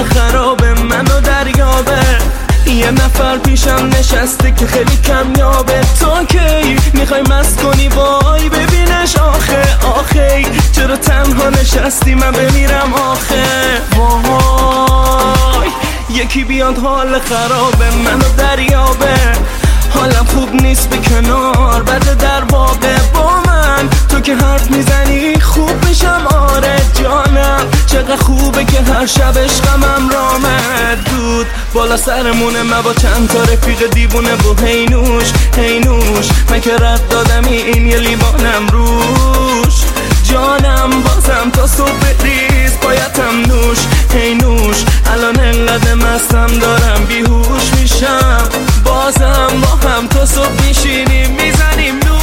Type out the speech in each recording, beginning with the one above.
خرابه منو دریابه. یه نفر پیشم نشسته که خیلی کمیابه. تو کی میخوای مست کنی وای ببینش آخه چرا تنها نشستی من بمیرم آخه. وای یکی بیاد حال خرابه منو دریابه. حالم خوب نیست به کنار بده در بابه. با من تو که حرف میزنی خوب میشم آره جانم. چقدر خوبه که هر شب عشقم رامد دود بالا سرمونه. من با چند تا رفیق دیوونه و هینوش من که رد دادمی این یه لیوانم روش. جانم بازم تا صبح ریز بایدم نوش هینوش. الان انقدر مستم دارم بیهوش میشم. بازم با هم تا صبح میشینیم میزنیم نوش.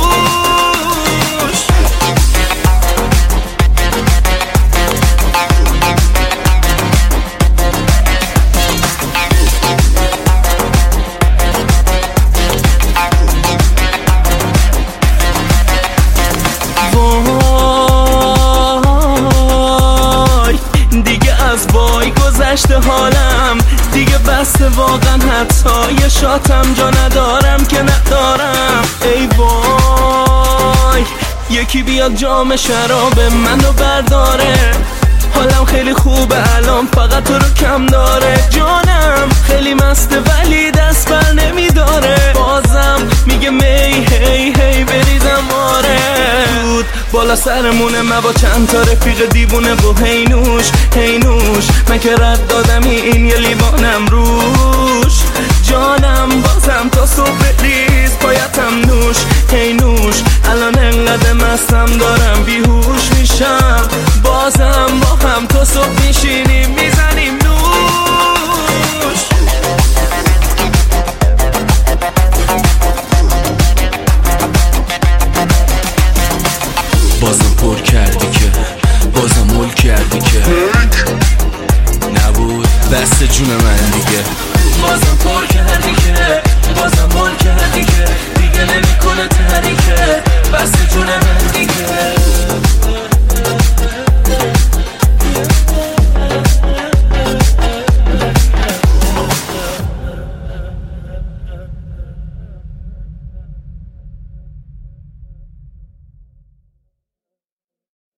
وای دیگه از وای گذشته حالم دیگه بسته واقعا. حتی یه شاتم جا ندارم که ندارم. ای وای یکی بیاد جام شراب منو برداره. حالم خیلی خوبه الان فقط تو رو کم داره. جانم خیلی مسته ولی دست بر نمیداره. بازم میگه می هی بریزم آره دود بالا سرمونه. من با چند تا رفیق دیوونه و هینوش من که رد دادمی این یه لیوانم روش. جانم بازم تا صبح ریز پایتم نوش هینوش. الان انقدر مستم دارم بیهوش میشم. بازم با هم تا صبح میشینیم میزنیم نوش. بازم پر کردی که بازم مول کردی که نبود دست جون من دیگه. بازم پر کردی که بازم مول کردی که دیگه نمیکنه تحریکه بس جون من دیگه.